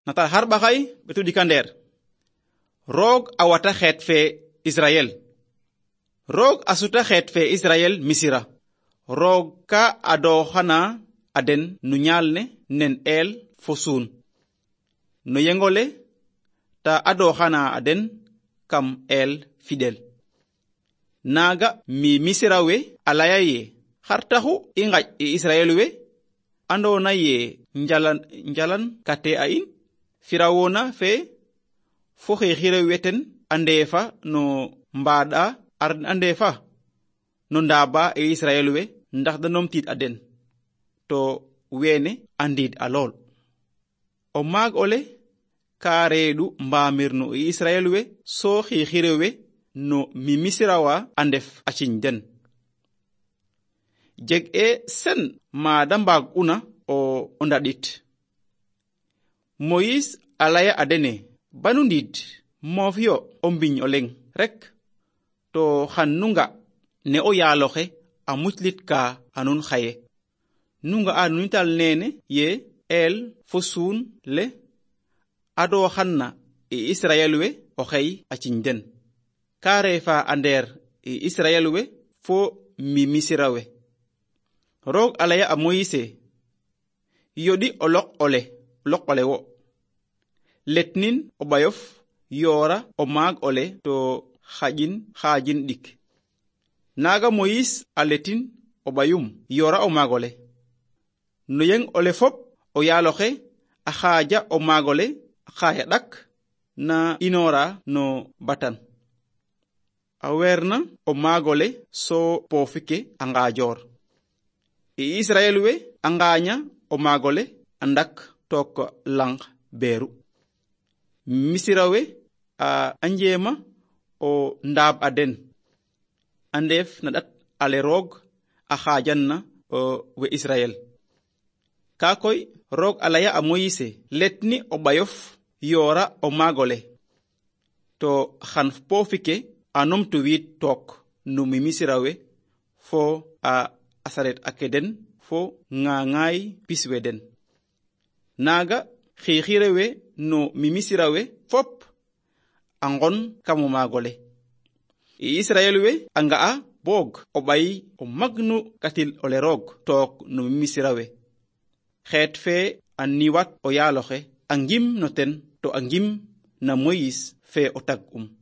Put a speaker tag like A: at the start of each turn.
A: natal har bakay betu dikander roog awata xeet fe Israel roog asuta xeet fe Israel misira roog ka ado xana aden nu ñaal ne nen el fo suun no yengole ta ado xana aden kam el fidel naga mi misira we alaya ye xar taxu i ngaj Israel we ando na ye njalan kate a in firawona fe fo xixire weten andefa no mbada andefa no ndaba Israel we ndax danom tit aden to wene andid alol o mag ole karedu mbamir no Israel we so xixire we no mi misirawa andef acin den jeg sen mada mbag una o ondadit Moïse alaya adene banu ndid mofyo ombiñ oleng rek to xannunga ne o yaloxe a muclit ka anun xaye nunga anunital nene ye el fosun le ado xanna Israel we o xey a cinden kare fa ander Israel we fo mi misira we roog alaya a Moïse yodi olok ole wo letnin o bayof yora o mag ole to xajin dik naga Moïse aletin o bayum yora o magole no yeng ole fop o yaloxe a xaja o magole xaya dak na inora no batan a werna o magole so pofike anga jor Israel we anganya o magole andak tok lang beru misirawe a anjema o ndab aden andef nadat ale rog a xajanna we Israel kakoy rog alaya a Moïse letni o bayof yora o magole to xan pofike anom to wit tok no mi misirawe fo a asaret akeden fo ngangay pisweden naga xixirewe no mi misirawe fop angon kamo magole Israel we anga a bog o bay o magnu katil ole rog tok no mi misirawe xeet fe aniwat o yaloxe angim no ten to angim na Moïse fe o tag